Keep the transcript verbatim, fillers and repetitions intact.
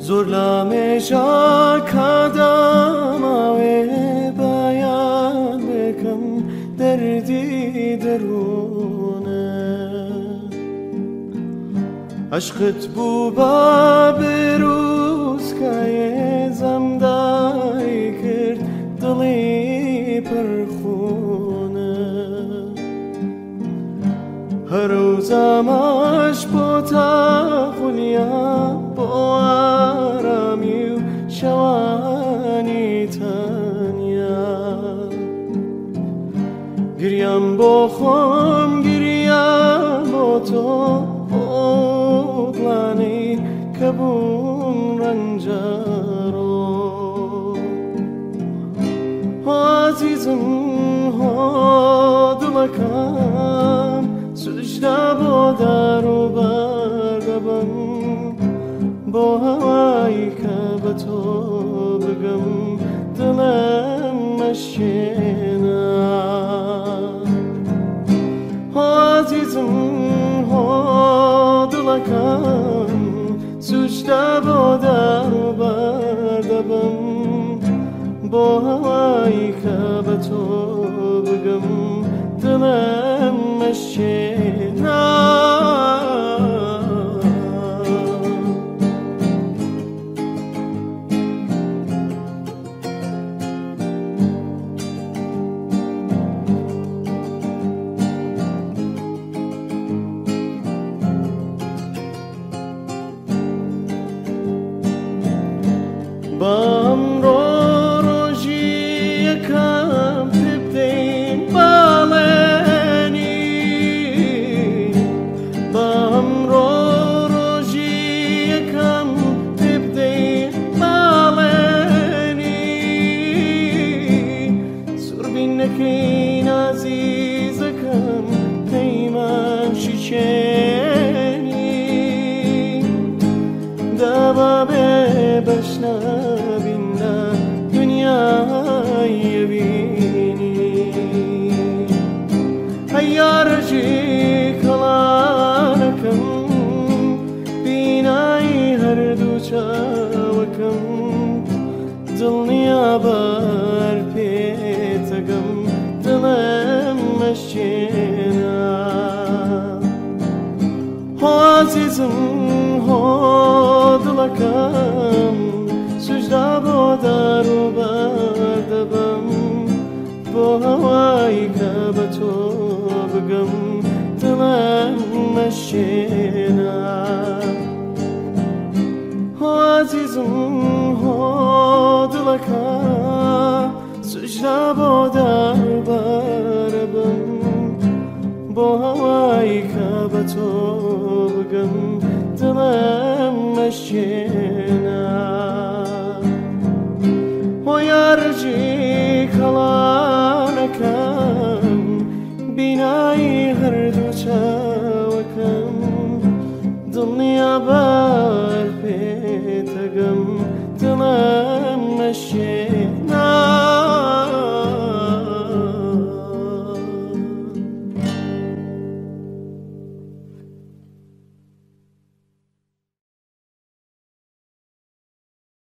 زۆر لە مێژاکە داماوێ بەیان بکەم دەردی دەروونە عشقت بوو بە بروسکایێ زەمدای کرد دڵی پڕخوونە هەرو زەماش بۆ تاخولیا بۆ ئارامی و شەوانی تەنیا گریام بۆ خۆم گریام بۆ تۆ بۆ گڵانەی کە بوون ڕەنجەڕۆ عەزیزم هۆ دڵەکەم سوجدە بۆ دەروبەر دەبەم بۆ هەوایی کە بە تۆ بگەم دڵم مەشکێنە عەزیزم هۆ دڵەکەم سوجدە بۆ دەروبەر دەبەم بۆ هەوایی کە بە تۆ بگەم دڵم مەشکێنە بەمڕۆ ڕۆژی یەکەم پێ بدەین باڵێنی بەمڕۆ ڕۆژی یەکەم پێ بدەین باڵێنی سووربین نەکەین عەزیزەکەم پەیمان شیشێنی دەبا بێ بەشنە یارەجی کەڵانەکەم بینایی هەردوو چاوەکەم دڵنیا بەر پێتەگەم دڵم مەشکێنە هۆ عەزیزم هۆ دڵەکەم سوجدە بۆ دەروبەر دەبەم بۆ هەوایی کە بە تۆ بگەم دڵم مەشکێنە هۆ عەزیزم هۆ دڵەکەم سوجدە بۆ دەروبەر دەبەم بۆ هەوایی کە بە تۆ بگەم دڵم مەشکێنە هۆ یارەجی کەڵانەکەم بینایی هەردوو چاوەکەم دڵنیا بەر پێ